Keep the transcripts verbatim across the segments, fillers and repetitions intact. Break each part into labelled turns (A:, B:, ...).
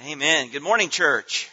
A: Amen. Good morning, church.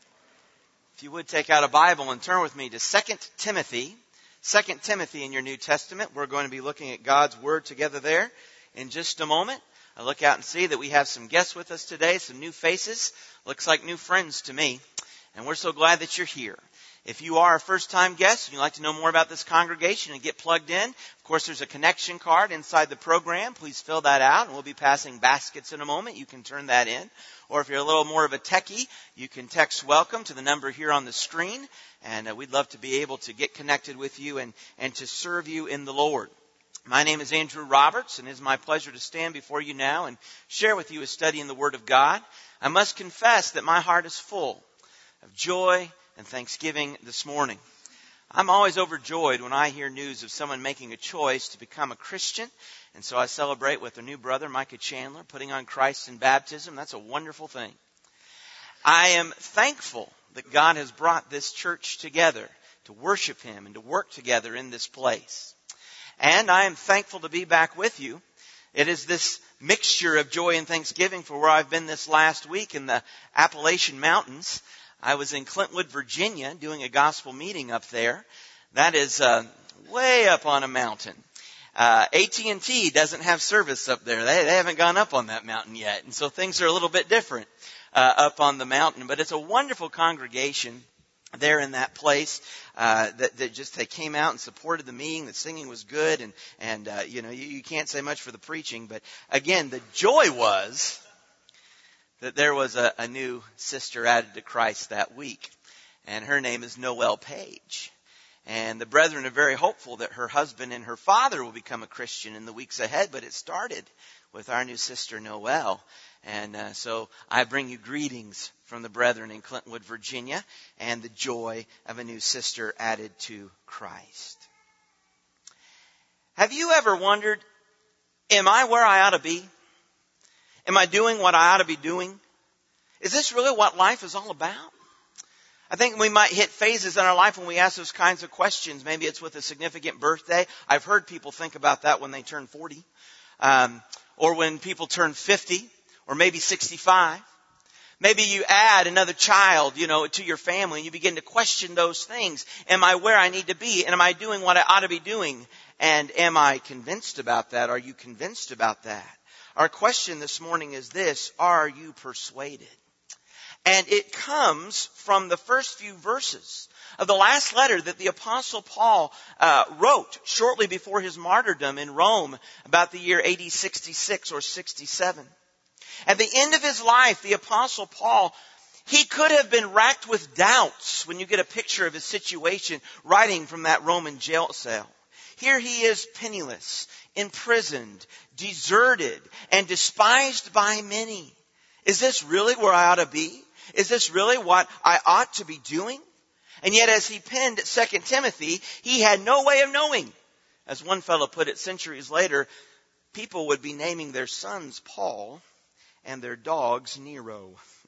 A: If you would take out a Bible and turn with me to Second Timothy. Second Timothy in your New Testament. We're going to be looking at God's Word together there in just a moment. I look out and see that we have some guests with us today, some new faces. Looks like new friends to me. And we're so glad that you're here. If you are a first-time guest and you'd like to know more about this congregation and get plugged in, of course, there's a connection card inside the program. Please fill that out, and we'll be passing baskets in a moment. You can turn that in. Or if you're a little more of a techie, you can text welcome to the number here on the screen, and uh, we'd love to be able to get connected with you and, and to serve you in the Lord. My name is Andrew Roberts, and it is my pleasure to stand before you now and share with you a study in the Word of God. I must confess that my heart is full of joy and thanksgiving this morning. I'm always overjoyed when I hear news of someone making a choice to become a Christian. And so I celebrate with a new brother, Micah Chandler, putting on Christ in baptism. That's a wonderful thing. I am thankful that God has brought this church together to worship Him and to work together in this place. And I am thankful to be back with you. It is this mixture of joy and thanksgiving for where I've been this last week in the Appalachian Mountains. I was in Clintwood, Virginia, doing a gospel meeting up there. That is uh, way up on a mountain. Uh, A T and T doesn't have service up there. They, they haven't gone up on that mountain yet. And so things are a little bit different uh, up on the mountain. But it's a wonderful congregation there in that place uh, that, that just they came out and supported the meeting. The singing was good. And, and uh, you know, you, you can't say much for the preaching. But again, the joy was that there was a, a new sister added to Christ that week. And her name is Noelle Page. And the brethren are very hopeful that her husband and her father will become a Christian in the weeks ahead. But it started with our new sister Noelle. And uh, so I bring you greetings from the brethren in Clintwood, Virginia, and the joy of a new sister added to Christ. Have you ever wondered, am I where I ought to be? Am I doing what I ought to be doing? Is this really what life is all about? I think we might hit phases in our life when we ask those kinds of questions. Maybe it's with a significant birthday. I've heard people think about that when they turn forty. Um, or when people turn fifty. Or maybe sixty-five. Maybe you add another child, you know, to your family and you begin to question those things. Am I where I need to be? And am I doing what I ought to be doing? And am I convinced about that? Are you convinced about that? Our question this morning is this: are you persuaded? And it comes from the first few verses of the last letter that the Apostle Paul uh, wrote shortly before his martyrdom in Rome about the year A D sixty-six or sixty-seven. At the end of his life, the Apostle Paul, he could have been racked with doubts when you get a picture of his situation writing from that Roman jail cell. Here he is penniless, imprisoned, deserted, and despised by many. Is this really where I ought to be? Is this really what I ought to be doing? And yet as he penned Second Timothy, he had no way of knowing. As one fellow put it centuries later, people would be naming their sons Paul and their dogs Nero.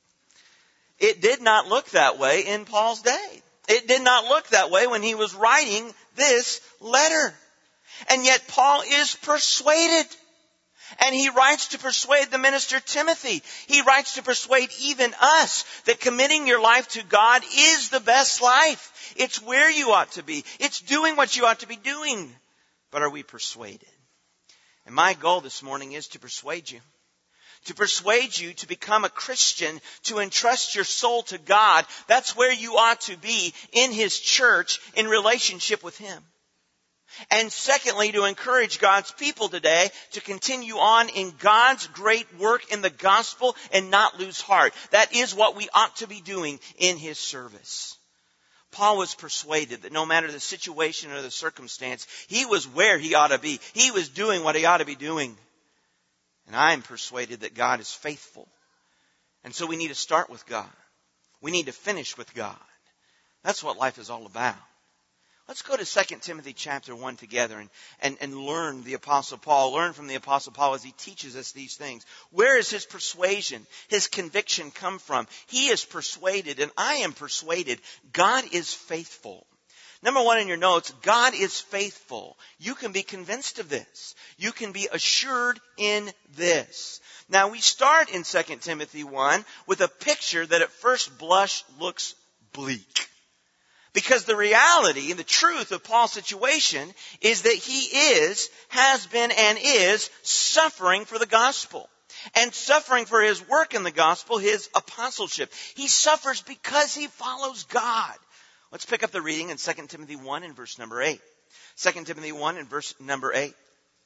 A: It did not look that way in Paul's day. It did not look that way when he was writing this letter. And yet Paul is persuaded. And he writes to persuade the minister Timothy. He writes to persuade even us that committing your life to God is the best life. It's where you ought to be. It's doing what you ought to be doing. But are we persuaded? And my goal this morning is to persuade you. To persuade you to become a Christian, to entrust your soul to God. That's where you ought to be in His church in relationship with Him. And secondly, to encourage God's people today to continue on in God's great work in the gospel and not lose heart. That is what we ought to be doing in His service. Paul was persuaded that no matter the situation or the circumstance, he was where he ought to be. He was doing what he ought to be doing. And I am persuaded that God is faithful. And so we need to start with God. We need to finish with God. That's what life is all about. Let's go to Second Timothy chapter one together and, and, and learn the Apostle Paul. Learn from the Apostle Paul as he teaches us these things. Where is his persuasion, his conviction come from? He is persuaded, and I am persuaded, God is faithful. Number one in your notes, God is faithful. You can be convinced of this. You can be assured in this. Now we start in Second Timothy one with a picture that at first blush looks bleak. Because the reality and the truth of Paul's situation is that he is, has been, and is suffering for the gospel. And suffering for his work in the gospel, his apostleship. He suffers because he follows God. Let's pick up the reading in Second Timothy one in verse number eight. Second Timothy one in verse number eight.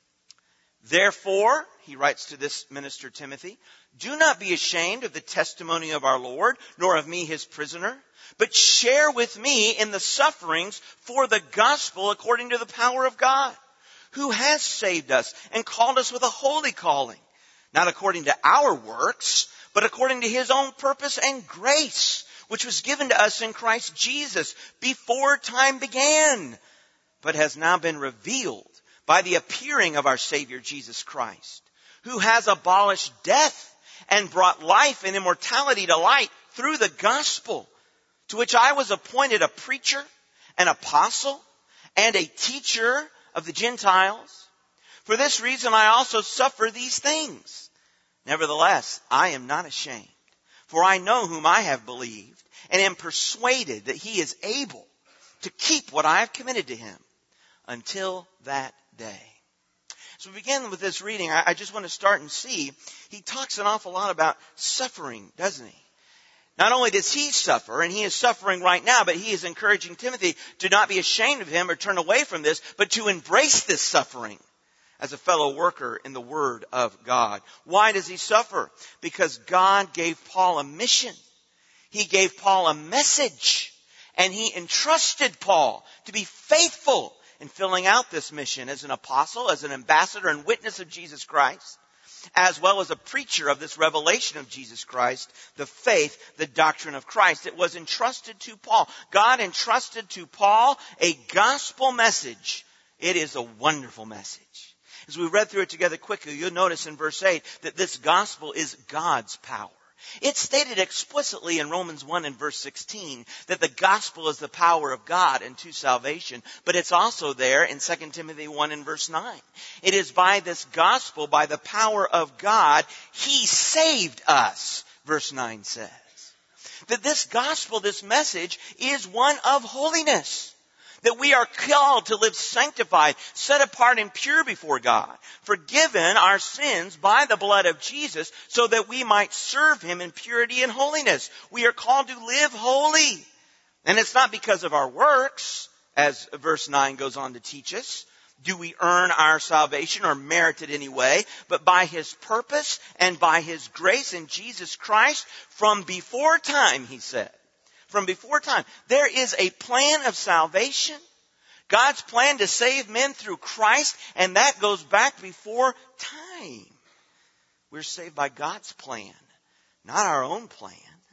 A: Therefore, he writes to this minister Timothy, do not be ashamed of the testimony of our Lord, nor of me his prisoner, but share with me in the sufferings for the gospel according to the power of God, who has saved us and called us with a holy calling, not according to our works, but according to his own purpose and grace, which was given to us in Christ Jesus before time began, but has now been revealed by the appearing of our Savior Jesus Christ, who has abolished death and brought life and immortality to light through the gospel, to which I was appointed a preacher, an apostle, and a teacher of the Gentiles. For this reason I also suffer these things. Nevertheless, I am not ashamed, for I know whom I have believed, and am persuaded that he is able to keep what I have committed to him until that day. So we begin with this reading. I just want to start and see. He talks an awful lot about suffering, doesn't he? Not only does he suffer, and he is suffering right now, but he is encouraging Timothy to not be ashamed of him or turn away from this, but to embrace this suffering as a fellow worker in the Word of God. Why does he suffer? Because God gave Paul a mission. He gave Paul a message, and he entrusted Paul to be faithful in filling out this mission as an apostle, as an ambassador and witness of Jesus Christ, as well as a preacher of this revelation of Jesus Christ, the faith, the doctrine of Christ. It was entrusted to Paul. God entrusted to Paul a gospel message. It is a wonderful message. As we read through it together quickly, you'll notice in verse eight that this gospel is God's power. It's stated explicitly in Romans one and verse sixteen that the gospel is the power of God unto salvation. But it's also there in Second Timothy one and verse nine. It is by this gospel, by the power of God, he saved us, verse nine says. That this gospel, this message, is one of holiness. That we are called to live sanctified, set apart and pure before God, forgiven our sins by the blood of Jesus, so that we might serve him in purity and holiness. We are called to live holy. And it's not because of our works, as verse nine goes on to teach us. Do we earn our salvation or merit it any way? But by his purpose and by his grace in Jesus Christ from before time, he said. From before time. There is a plan of salvation. God's plan to save men through Christ, and that goes back before time. We're saved by God's plan, not our own plan.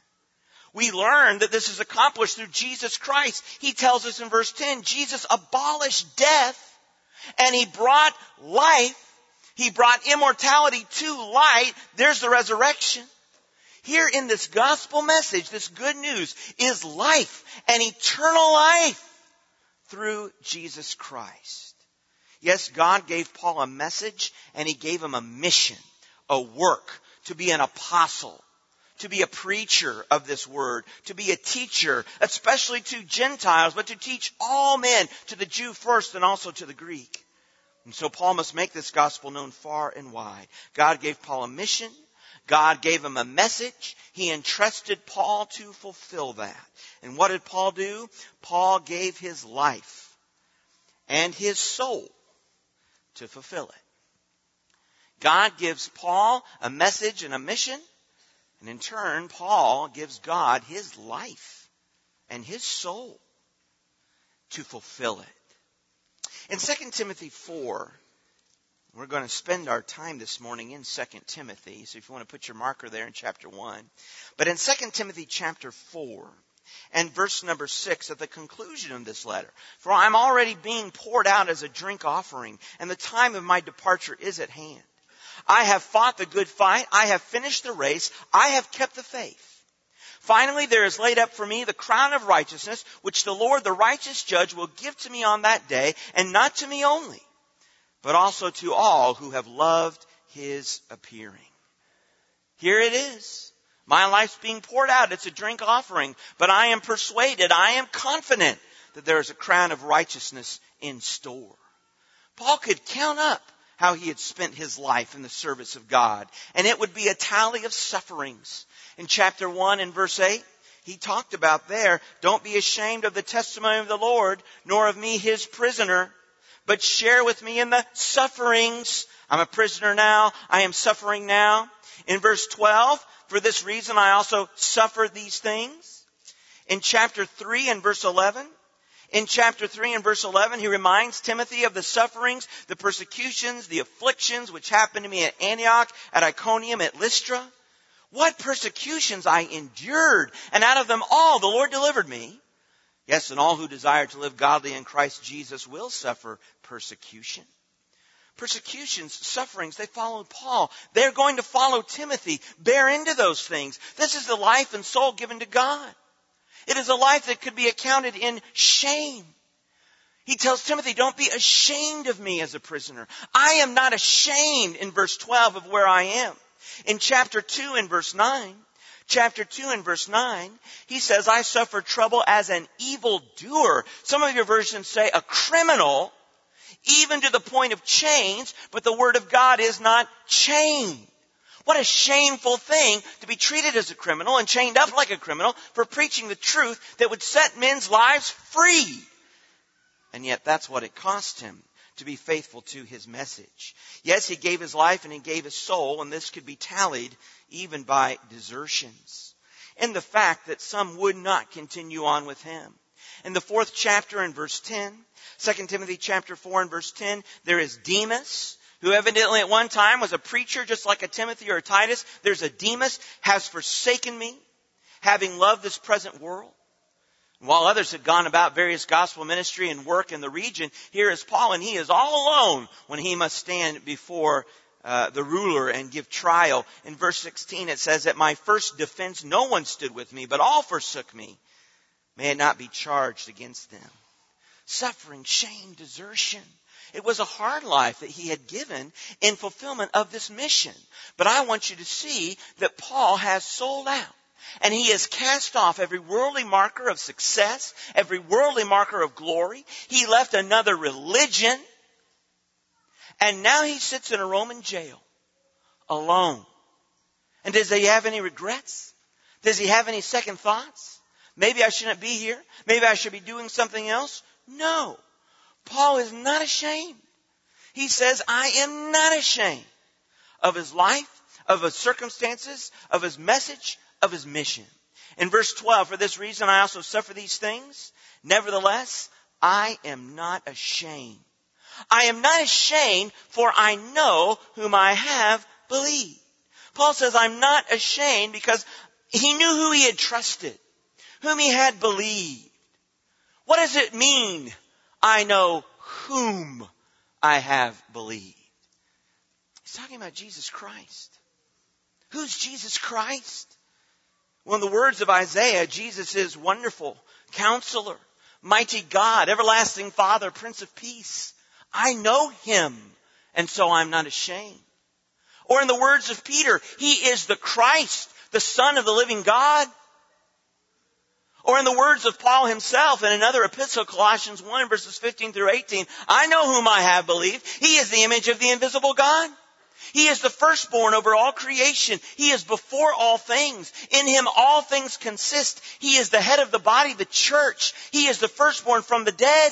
A: We learn that this is accomplished through Jesus Christ. He tells us in verse ten, Jesus abolished death, and he brought life. He brought immortality to light. There's the resurrection. Here in this gospel message, this good news, is life, an eternal life through Jesus Christ. Yes, God gave Paul a message, and he gave him a mission, a work, to be an apostle, to be a preacher of this word, to be a teacher, especially to Gentiles, but to teach all men, to the Jew first and also to the Greek. And so Paul must make this gospel known far and wide. God gave Paul a mission. God gave him a message. He entrusted Paul to fulfill that. And what did Paul do? Paul gave his life and his soul to fulfill it. God gives Paul a message and a mission. And in turn, Paul gives God his life and his soul to fulfill it. In Second Timothy four, we're going to spend our time this morning in Second Timothy. So if you want to put your marker there in chapter one. But in Second Timothy chapter four and verse number six, at the conclusion of this letter, for I'm already being poured out as a drink offering, and the time of my departure is at hand. I have fought the good fight. I have finished the race. I have kept the faith. Finally, there is laid up for me the crown of righteousness, which the Lord, the righteous judge, will give to me on that day, and not to me only, but also to all who have loved his appearing. Here it is. My life's being poured out. It's a drink offering. But I am persuaded, I am confident that there is a crown of righteousness in store. Paul could count up how he had spent his life in the service of God. And it would be a tally of sufferings. In chapter one and verse eight, he talked about there, don't be ashamed of the testimony of the Lord, nor of me his prisoner, but share with me in the sufferings. I'm a prisoner now. I am suffering now. In verse twelve, for this reason I also suffer these things. In chapter three and verse eleven, in chapter three and verse eleven, he reminds Timothy of the sufferings, the persecutions, the afflictions which happened to me at Antioch, at Iconium, at Lystra. What persecutions I endured, and out of them all the Lord delivered me. Yes, and all who desire to live godly in Christ Jesus will suffer persecution. Persecutions, sufferings, they followed Paul. They're going to follow Timothy. Bear into those things. This is the life and soul given to God. It is a life that could be accounted in shame. He tells Timothy, don't be ashamed of me as a prisoner. I am not ashamed in verse twelve of where I am. In chapter two and verse nine, chapter two and verse nine, he says, I suffer trouble as an evildoer. Some of your versions say a criminal, even to the point of chains, but the word of God is not chained. What a shameful thing to be treated as a criminal and chained up like a criminal for preaching the truth that would set men's lives free. And yet that's what it cost him to be faithful to his message. Yes, he gave his life and he gave his soul, and this could be tallied even by desertions. And the fact that some would not continue on with him. In the fourth chapter in verse ten, Second Timothy chapter four and verse ten, there is Demas, who evidently at one time was a preacher just like a Timothy or a Titus. There's a Demas, has forsaken me, having loved this present world. While others had gone about various gospel ministry and work in the region, here is Paul, and he is all alone when he must stand before uh, the ruler and give trial. In verse sixteen it says, at my first defense no one stood with me, but all forsook me. May it not be charged against them. Suffering, shame, desertion. It was a hard life that he had given in fulfillment of this mission. But I want you to see that Paul has sold out. And he has cast off every worldly marker of success, every worldly marker of glory. He left another religion. And now he sits in a Roman jail alone. And does he have any regrets? Does he have any second thoughts? Maybe I shouldn't be here. Maybe I should be doing something else. No. Paul is not ashamed. He says, I am not ashamed of his life, of his circumstances, of his message, of his mission. In verse twelve, for this reason I also suffer these things. Nevertheless, I am not ashamed. I am not ashamed, for I know whom I have believed. Paul says, I'm not ashamed because he knew who he had trusted, whom he had believed. What does it mean? I know whom I have believed. He's talking about Jesus Christ. Who's Jesus Christ? Well, in the words of Isaiah, Jesus is wonderful, counselor, mighty God, everlasting Father, Prince of Peace. I know him, and so I'm not ashamed. Or in the words of Peter, he is the Christ, the Son of the living God. Or in the words of Paul himself in another epistle, Colossians one, verses fifteen through eighteen, I know whom I have believed. He is the image of the invisible God. He is the firstborn over all creation. He is before all things. In him all things consist. He is the head of the body, the church. He is the firstborn from the dead.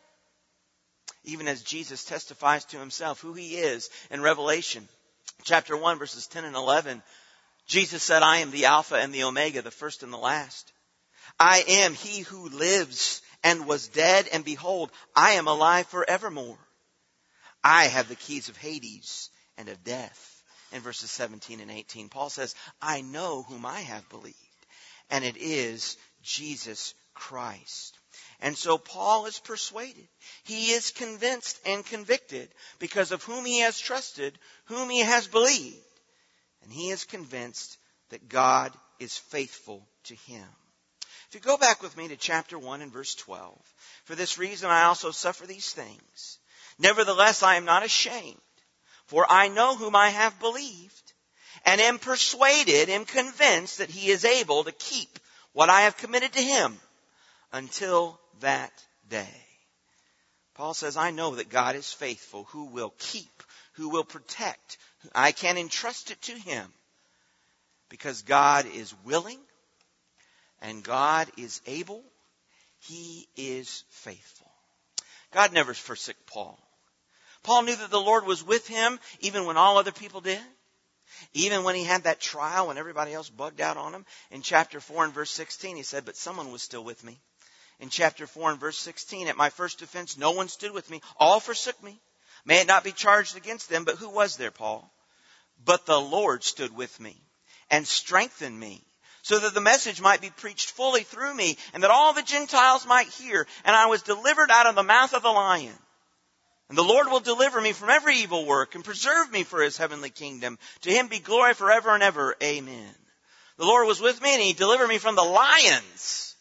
A: Even as Jesus testifies to himself who he is in Revelation chapter one, verses ten and eleven, Jesus said, I am the Alpha and the Omega, the first and the last. I am he who lives and was dead, and behold, I am alive forevermore. I have the keys of Hades and of death. In verses seventeen and eighteen, Paul says, I know whom I have believed, and it is Jesus Christ. And so Paul is persuaded. He is convinced and convicted because of whom he has trusted, whom he has believed. And he is convinced that God is faithful to him. If you go back with me to chapter one and verse twelve, for this reason I also suffer these things. Nevertheless, I am not ashamed, for I know whom I have believed, and am persuaded, am convinced that he is able to keep what I have committed to him until that day. Paul says, I know that God is faithful, who will keep, who will protect. I can entrust it to him because God is willing and God is able. He is faithful. God never forsook Paul. Paul knew that the Lord was with him even when all other people did. Even when he had that trial when everybody else bugged out on him. In chapter four and verse sixteen, he said, but someone was still with me. In chapter four and verse sixteen, at my first offense, no one stood with me. All forsook me. May it not be charged against them, but who was there, Paul? But the Lord stood with me and strengthened me, so that the message might be preached fully through me, and that all the Gentiles might hear. And I was delivered out of the mouth of the lion. And the Lord will deliver me from every evil work and preserve me for his heavenly kingdom. To him be glory forever and ever. Amen. The Lord was with me and he delivered me from the lions.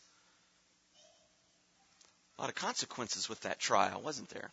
A: A lot of consequences with that trial, wasn't there?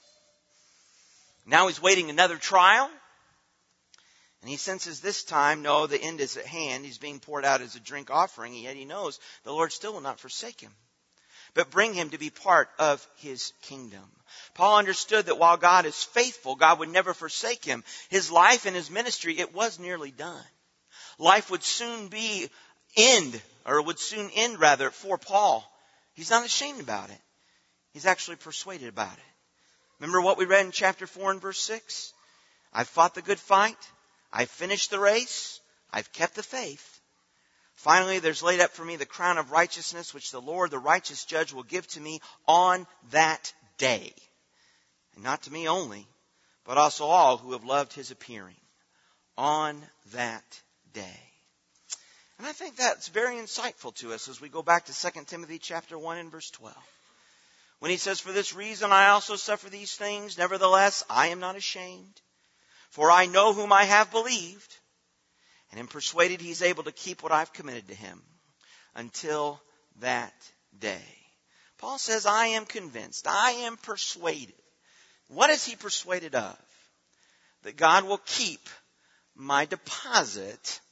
A: Now he's waiting another trial. And he senses this time, no, the end is at hand. He's being poured out as a drink offering. And yet he knows the Lord still will not forsake him, but bring him to be part of his kingdom. Paul understood that while God is faithful, God would never forsake him. His life and his ministry, it was nearly done. Life would soon be end, or would soon end rather, for Paul. He's not ashamed about it. He's actually persuaded about it. Remember what we read in chapter four and verse six? I've fought the good fight. I've finished the race. I've kept the faith. Finally, there's laid up for me the crown of righteousness, which the Lord, the righteous judge, will give to me on that day. And not to me only, but also all who have loved his appearing on that day. And I think that's very insightful to us as we go back to Second Timothy chapter one and verse twelve. When he says, for this reason I also suffer these things, nevertheless I am not ashamed, for I know whom I have believed, and am persuaded he's able to keep what I've committed to him until that day. Paul says, I am convinced, I am persuaded. What is he persuaded of? That God will keep my deposit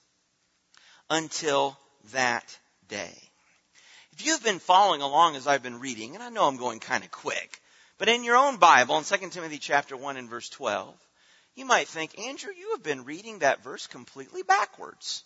A: until that day. If you've been following along as I've been reading, and I know I'm going kind of quick, but in your own Bible, in Second Timothy chapter one and verse twelve, you might think, Andrew, you have been reading that verse completely backwards.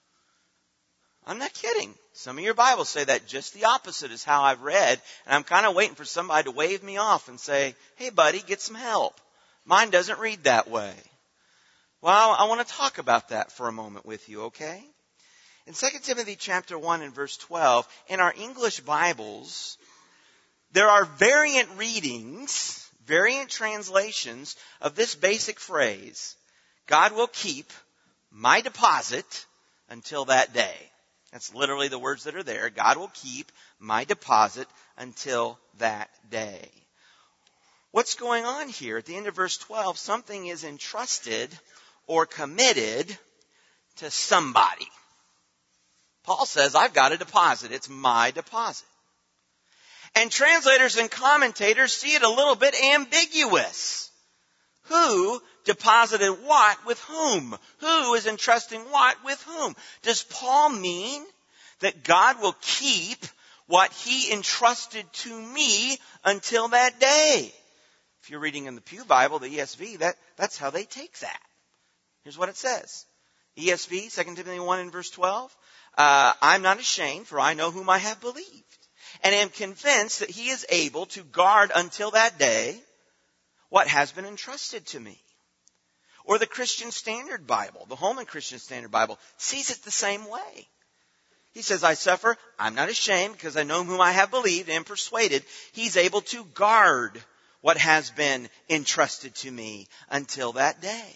A: I'm not kidding. Some of your Bibles say that just the opposite is how I've read. And I'm kind of waiting for somebody to wave me off and say, hey, buddy, get some help. Mine doesn't read that way. Well, I want to talk about that for a moment with you, okay? In Second Timothy chapter one and verse twelve, in our English Bibles, there are variant readings, variant translations of this basic phrase, God will keep my deposit until that day. That's literally the words that are there. God will keep my deposit until that day. What's going on here? At the end of verse twelve, something is entrusted or committed to somebody. Paul says, I've got a deposit. It's my deposit. And translators and commentators see it a little bit ambiguous. Who deposited what with whom? Who is entrusting what with whom? Does Paul mean that God will keep what he entrusted to me until that day? If you're reading in the Pew Bible, the E S V, that, that's how they take that. Here's what it says. E S V, Second Timothy one and verse twelve. Uh, I'm not ashamed, for I know whom I have believed, and am convinced that he is able to guard until that day what has been entrusted to me. Or the Christian Standard Bible, the Holman Christian Standard Bible, sees it the same way. He says, I suffer, I'm not ashamed, because I know whom I have believed and am persuaded he's able to guard what has been entrusted to me until that day.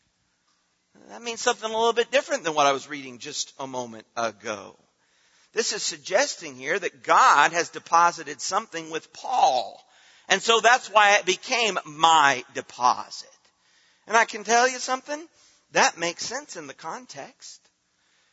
A: That means something a little bit different than what I was reading just a moment ago. This is suggesting here that God has deposited something with Paul. And so that's why it became my deposit. And I can tell you something, that makes sense in the context.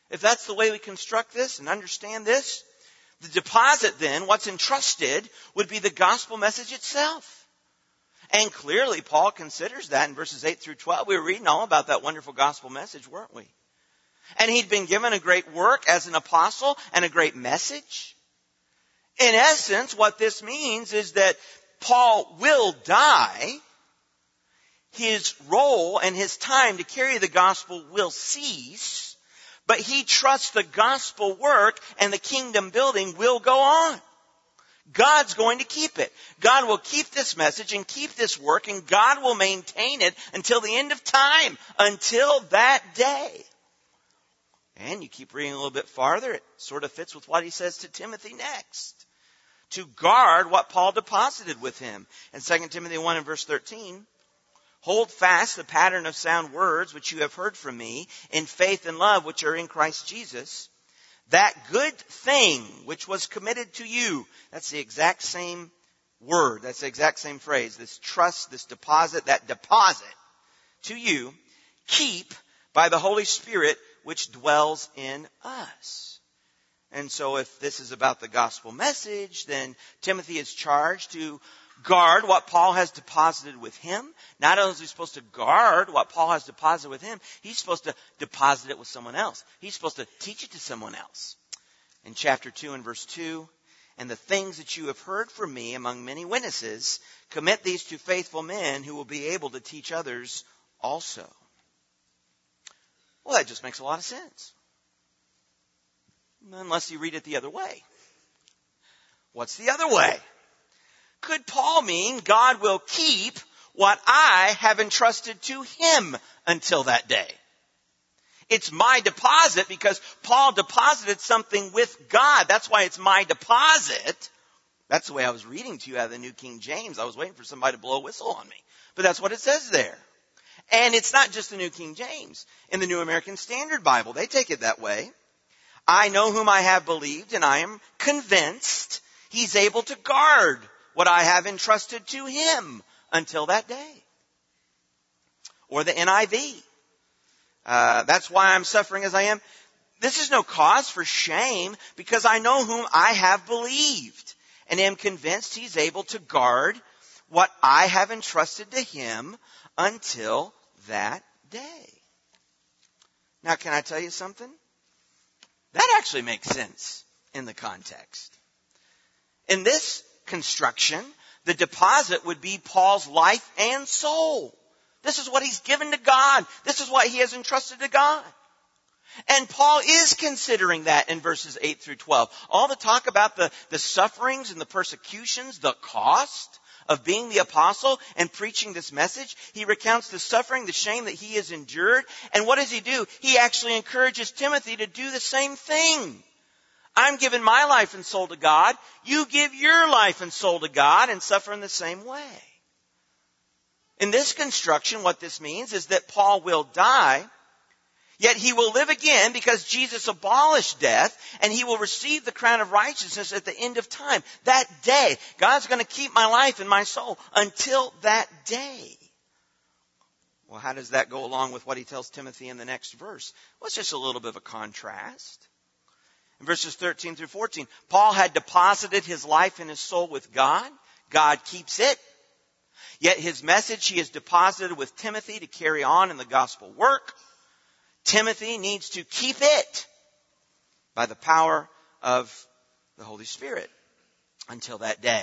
A: If that's the way we construct this and understand this, the deposit then, what's entrusted, would be the gospel message itself. And clearly Paul considers that in verses eight through twelve. We were reading all about that wonderful gospel message, weren't we? And he'd been given a great work as an apostle and a great message. In essence, what this means is that Paul will die. His role and his time to carry the gospel will cease. But he trusts the gospel work and the kingdom building will go on. God's going to keep it. God will keep this message and keep this work, and God will maintain it until the end of time, until that day. And you keep reading a little bit farther, it sort of fits with what he says to Timothy next. To guard what Paul deposited with him. In Second Timothy one and verse thirteen, hold fast the pattern of sound words which you have heard from me in faith and love which are in Christ Jesus. That good thing which was committed to you. That's the exact same word. That's the exact same phrase. This trust, this deposit, that deposit to you, keep by the Holy Spirit which dwells in us. And so if this is about the gospel message, then Timothy is charged to guard what Paul has deposited with him. Not only is he supposed to guard what Paul has deposited with him, he's supposed to deposit it with someone else. He's supposed to teach it to someone else. In chapter two and verse two, and the things that you have heard from me among many witnesses, commit these to faithful men who will be able to teach others also. Well, that just makes a lot of sense. Unless you read it the other way. What's the other way? Could Paul mean God will keep what I have entrusted to him until that day? It's my deposit because Paul deposited something with God. That's why it's my deposit. That's the way I was reading to you out of the New King James. I was waiting for somebody to blow a whistle on me. But that's what it says there. And it's not just the New King James. In the New American Standard Bible, they take it that way. I know whom I have believed, and I am convinced he's able to guard what I have entrusted to him until that day. Or the N I V. Uh, that's why I'm suffering as I am. This is no cause for shame because I know whom I have believed and am convinced he's able to guard what I have entrusted to him until that day. Now, can I tell you something? That actually makes sense in the context. In this construction, the deposit would be Paul's life and soul. This is what he's given to God. This is what he has entrusted to God. And Paul is considering that in verses eight through twelve. All the talk about the, the sufferings and the persecutions, the cost of being the apostle and preaching this message. He recounts the suffering, the shame that he has endured. And what does he do? He actually encourages Timothy to do the same thing. I'm giving my life and soul to God. You give your life and soul to God and suffer in the same way. In this construction, what this means is that Paul will die, yet he will live again because Jesus abolished death, and he will receive the crown of righteousness at the end of time. That day, God's going to keep my life and my soul until that day. Well, how does that go along with what he tells Timothy in the next verse? Well, it's just a little bit of a contrast. In verses thirteen through fourteen, Paul had deposited his life and his soul with God. God keeps it. Yet his message he has deposited with Timothy to carry on in the gospel work. Timothy needs to keep it by the power of the Holy Spirit until that day.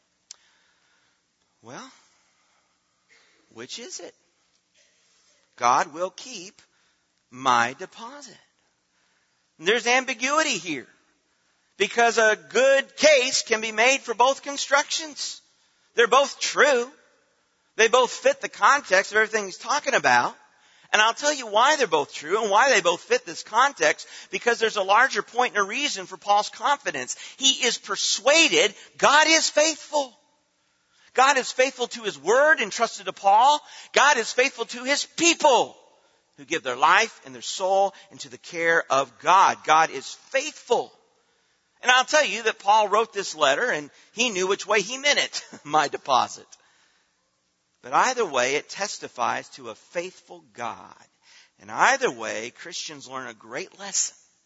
A: Well, which is it? God will keep my deposit. And there's ambiguity here because a good case can be made for both constructions. They're both true. They both fit the context of everything he's talking about. And I'll tell you why they're both true and why they both fit this context, because there's a larger point and a reason for Paul's confidence. He is persuaded God is faithful. God is faithful to his word entrusted to Paul. God is faithful to his people who give their life and their soul into the care of God. God is faithful. And I'll tell you that Paul wrote this letter and he knew which way he meant it, my deposit. But either way, it testifies to a faithful God. And either way, Christians learn a great lesson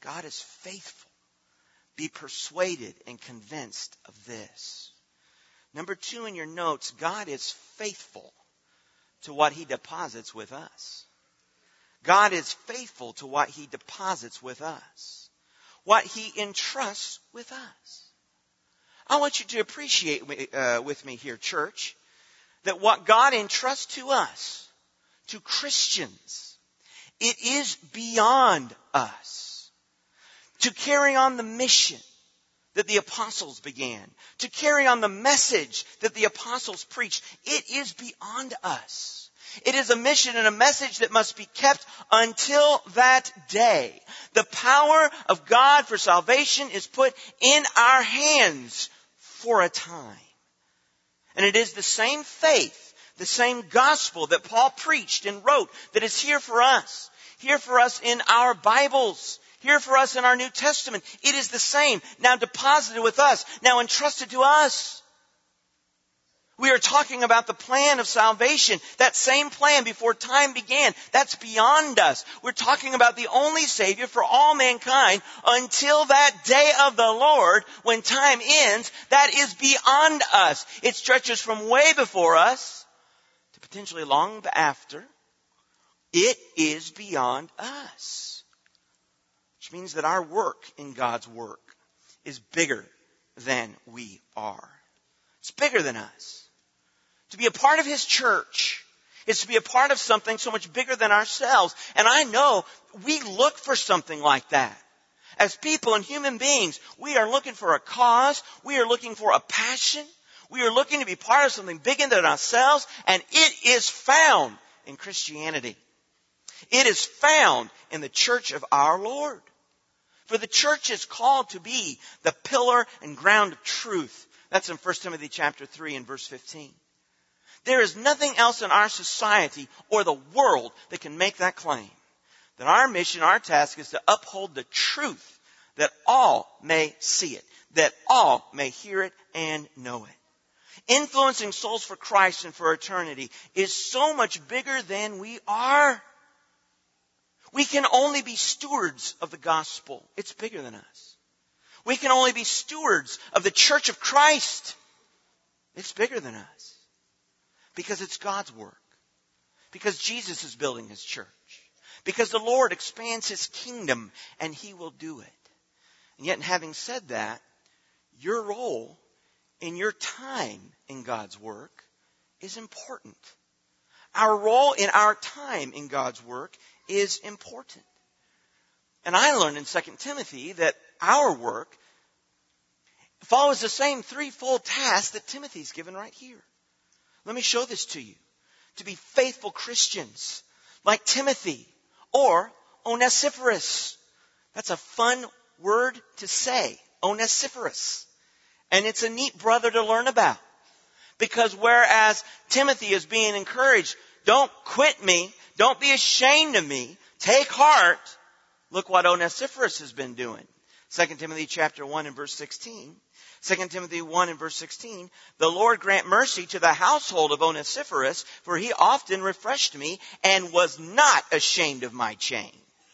A: God is faithful. Be persuaded and convinced of this. Number two in your notes, God is faithful to what he deposits with us. God is faithful to what he deposits with us. What he entrusts with us. I want you to appreciate uh, with me here, church, that what God entrusts to us, to Christians, it is beyond us. To carry on the mission that the apostles began, to carry on the message that the apostles preached, it is beyond us. It is a mission and a message that must be kept until that day. The power of God for salvation is put in our hands for a time. And it is the same faith, the same gospel that Paul preached and wrote that is here for us. Here for us in our Bibles. Here for us in our New Testament. It is the same. Now deposited with us. Now entrusted to us. We are talking about the plan of salvation. That same plan before time began. That's beyond us. We're talking about the only Savior for all mankind until that day of the Lord when time ends. That is beyond us. It stretches from way before us to potentially long after. It is beyond us. Which means that our work in God's work is bigger than we are. It's bigger than us. To be a part of his church is to be a part of something so much bigger than ourselves. And I know we look for something like that. As people and human beings, we are looking for a cause. We are looking for a passion. We are looking to be part of something bigger than ourselves. And it is found in Christianity. It is found in the church of our Lord. For the church is called to be the pillar and ground of truth. That's in First Timothy chapter three and verse fifteen. There is nothing else in our society or the world that can make that claim. That our mission, our task is to uphold the truth that all may see it. That all may hear it and know it. Influencing souls for Christ and for eternity is so much bigger than we are. We can only be stewards of the gospel. It's bigger than us. We can only be stewards of the church of Christ. It's bigger than us. Because it's God's work. Because Jesus is building his church. Because the Lord expands his kingdom and he will do it. And yet, having said that, your role in your time in God's work is important. Our role in our time in God's work is important. And I learned in Second Timothy that our work follows the same threefold task that Timothy's given right here. Let me show this to you. To be faithful Christians like Timothy or Onesiphorus. That's a fun word to say. Onesiphorus. And it's a neat brother to learn about. Because whereas Timothy is being encouraged, don't quit me. Don't be ashamed of me. Take heart. Look what Onesiphorus has been doing. Second Timothy chapter one and verse sixteen. Second Timothy one and verse sixteen. The Lord grant mercy to the household of Onesiphorus, for he often refreshed me and was not ashamed of my chain.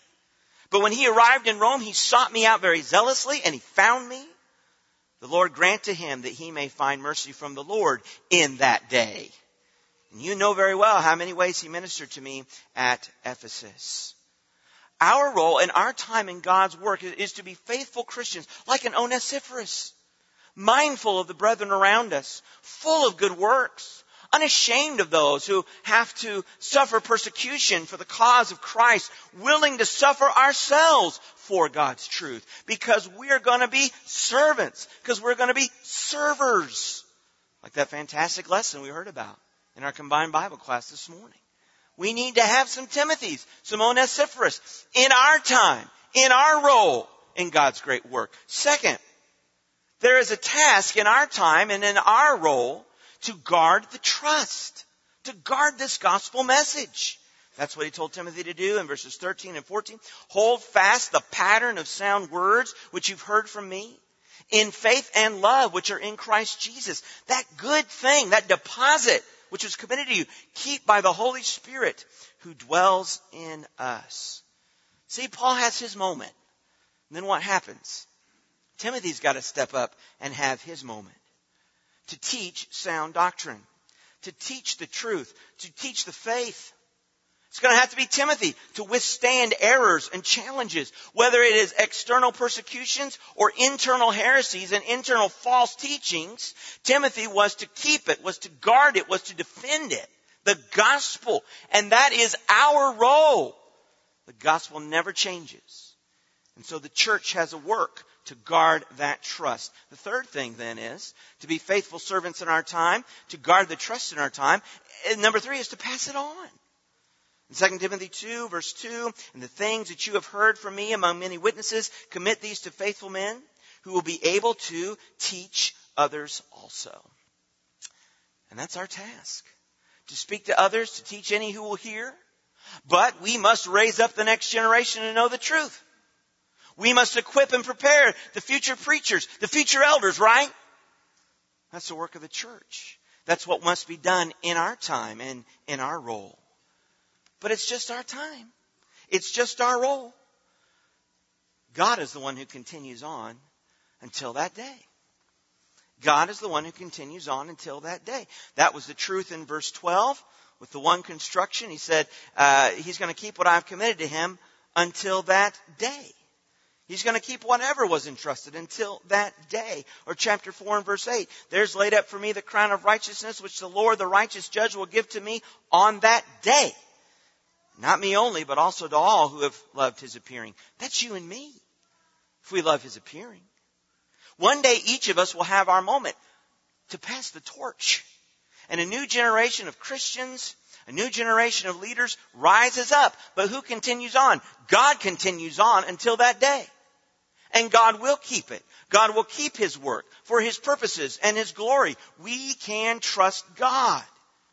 A: But when he arrived in Rome, he sought me out very zealously and he found me. The Lord grant to him that he may find mercy from the Lord in that day. And you know very well how many ways he ministered to me at Ephesus. Our role in our time in God's work is to be faithful Christians like an Onesiphorus. Mindful of the brethren around us. Full of good works. Unashamed of those who have to suffer persecution for the cause of Christ. Willing to suffer ourselves for God's truth. Because we are going to be servants. Because we're going to be servers. Like that fantastic lesson we heard about in our combined Bible class this morning. We need to have some Timothys, some Onesiphorus in our time, in our role in God's great work. Second, there is a task in our time and in our role to guard the trust, to guard this gospel message. That's what he told Timothy to do in verses thirteen and fourteen. Hold fast the pattern of sound words which you've heard from me, in faith and love which are in Christ Jesus. That good thing, that deposit which was committed to you, keep by the Holy Spirit who dwells in us. See, Paul has his moment. And then what happens? Timothy's got to step up and have his moment. To teach sound doctrine. To teach the truth. To teach the faith. It's going to have to be Timothy to withstand errors and challenges, whether it is external persecutions or internal heresies and internal false teachings. Timothy was to keep it, was to guard it, was to defend it. The gospel. And that is our role. The gospel never changes. And so the church has a work to guard that trust. The third thing then is to be faithful servants in our time, to guard the trust in our time. And number three is to pass it on. In Second Timothy two, verse two, and the things that you have heard from me among many witnesses, commit these to faithful men who will be able to teach others also. And that's our task. To speak to others, to teach any who will hear. But we must raise up the next generation to know the truth. We must equip and prepare the future preachers, the future elders, right? That's the work of the church. That's what must be done in our time and in our role. But it's just our time. It's just our role. God is the one who continues on until that day. God is the one who continues on until that day. That was the truth in verse twelve with the one construction. He said uh, he's going to keep what I've committed to him until that day. He's going to keep whatever was entrusted until that day. Or chapter four and verse eight. There's laid up for me the crown of righteousness, which the Lord, the righteous judge, will give to me on that day. Not me only, but also to all who have loved his appearing. That's you and me, if we love his appearing. One day each of us will have our moment to pass the torch. And a new generation of Christians, a new generation of leaders rises up. But who continues on? God continues on until that day. And God will keep it. God will keep his work for his purposes and his glory. We can trust God.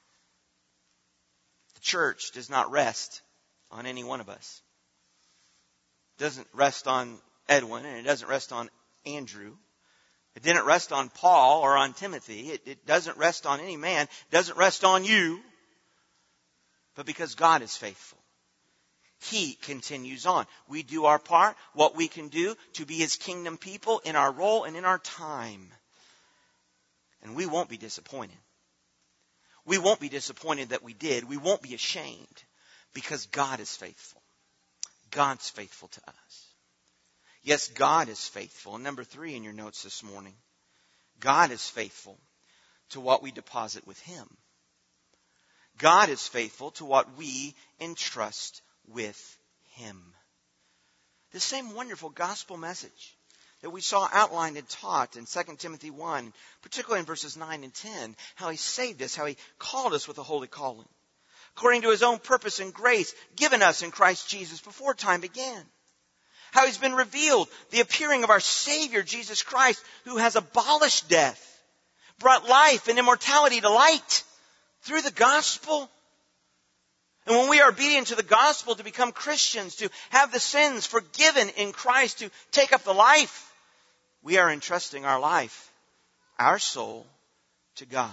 A: The church does not rest on any one of us. It doesn't rest on Edwin, and it doesn't rest on Andrew. It didn't rest on Paul or on Timothy. It, it doesn't rest on any man. It doesn't rest on you. But because God is faithful, he continues on. We do our part, what we can do to be his kingdom people in our role and in our time. And we won't be disappointed. We won't be disappointed that we did. We won't be ashamed because God is faithful. God's faithful to us. Yes, God is faithful. And number three in your notes this morning, God is faithful to what we deposit with him. God is faithful to what we entrust with him. The same wonderful gospel message that we saw outlined and taught in Second Timothy one, particularly in verses nine and ten, how he saved us, how he called us with a holy calling, according to his own purpose and grace given us in Christ Jesus before time began. How he's been revealed, the appearing of our Savior, Jesus Christ, who has abolished death, brought life and immortality to light through the gospel. And when we are obedient to the gospel to become Christians, to have the sins forgiven in Christ, to take up the life, we are entrusting our life, our soul, to God.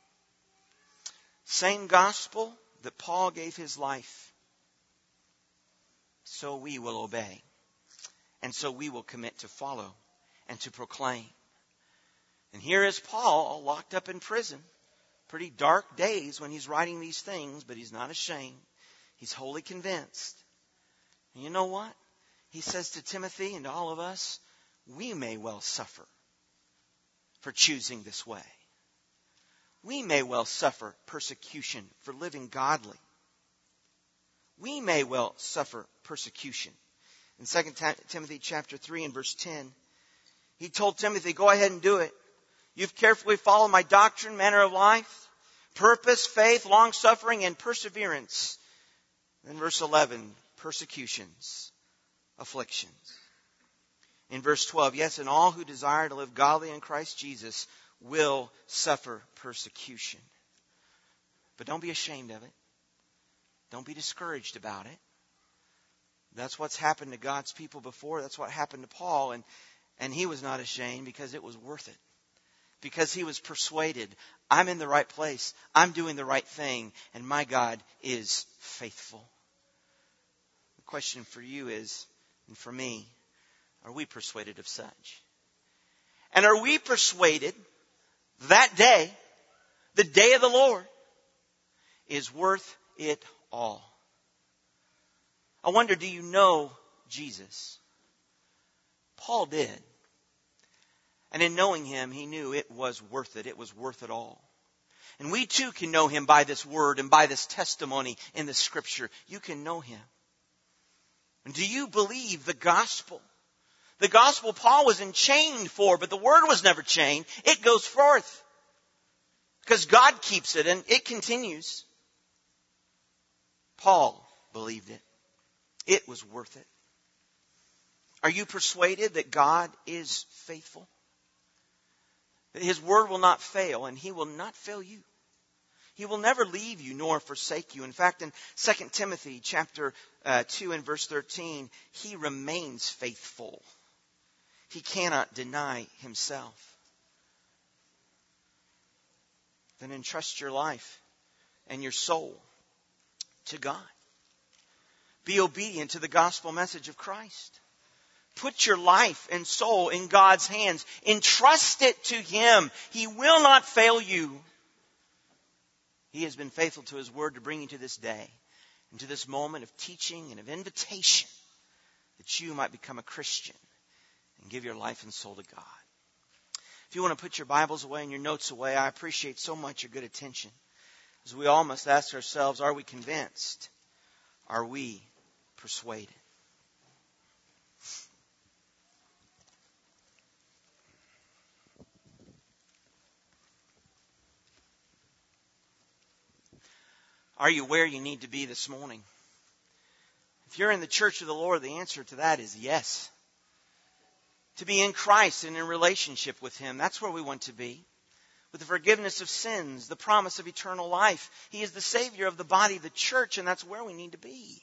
A: Same gospel that Paul gave his life, so we will obey. And so we will commit to follow and to proclaim. And here is Paul all locked up in prison. Pretty dark days when he's writing these things, but he's not ashamed. He's wholly convinced. And you know what? He says to Timothy and to all of us, we may well suffer for choosing this way. We may well suffer persecution for living godly. We may well suffer persecution. In Second Timothy chapter three and verse ten, he told Timothy, go ahead and do it. You've carefully followed my doctrine, manner of life, purpose, faith, long-suffering, and perseverance. In verse eleven, persecutions, afflictions. In verse twelve, yes, and all who desire to live godly in Christ Jesus will suffer persecution. But don't be ashamed of it. Don't be discouraged about it. That's what's happened to God's people before. That's what happened to Paul. And, and he was not ashamed because it was worth it. Because he was persuaded, I'm in the right place. I'm doing the right thing. And my God is faithful. The question for you is, and for me, Are we persuaded of such? And are we persuaded that day, the day of the Lord, is worth it all? I wonder, do you know Jesus? Paul did. And in knowing him, he knew it was worth it. It was worth it all. And we too can know him by this word and by this testimony in the Scripture. You can know him. And do you believe the gospel? The gospel Paul was enchained for, but the word was never chained. It goes forth. Because God keeps it and it continues. Paul believed it. It was worth it. Are you persuaded that God is faithful? That His word will not fail and He will not fail you. He will never leave you nor forsake you. In fact, in Second Timothy chapter uh, two and verse thirteen, He remains faithful. He cannot deny Himself. Then entrust your life and your soul to God. Be obedient to the gospel message of Christ. Put your life and soul in God's hands. Entrust it to Him. He will not fail you. He has been faithful to His word to bring you to this day and to this moment of teaching and of invitation that you might become a Christian and give your life and soul to God. If you want to put your Bibles away and your notes away, I appreciate so much your good attention. As we all must ask ourselves, are we convinced? Are we persuaded? Are you where you need to be this morning? If you're in the church of the Lord, the answer to that is yes. To be in Christ and in relationship with Him, that's where we want to be. With the forgiveness of sins, the promise of eternal life. He is the Savior of the body, the church, and that's where we need to be.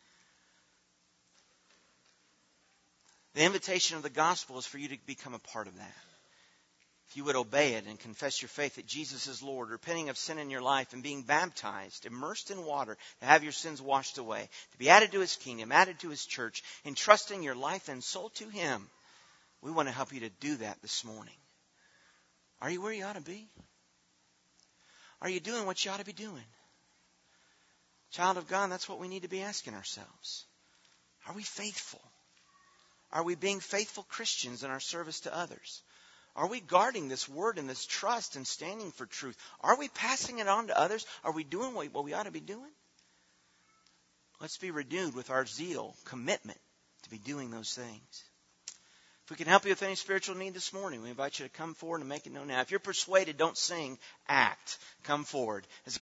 A: The invitation of the gospel is for you to become a part of that. If you would obey it and confess your faith that Jesus is Lord, repenting of sin in your life and being baptized, immersed in water, to have your sins washed away, to be added to His kingdom, added to His church, entrusting your life and soul to Him, we want to help you to do that this morning. Are you where you ought to be? Are you doing what you ought to be doing? Child of God, that's what we need to be asking ourselves. Are we faithful? Are we being faithful Christians in our service to others? Are we guarding this word and this trust and standing for truth? Are we passing it on to others? Are we doing what we ought to be doing? Let's be renewed with our zeal, commitment to be doing those things. If we can help you with any spiritual need this morning, we invite you to come forward and make it known now. If you're persuaded, don't sing, act. Come forward. As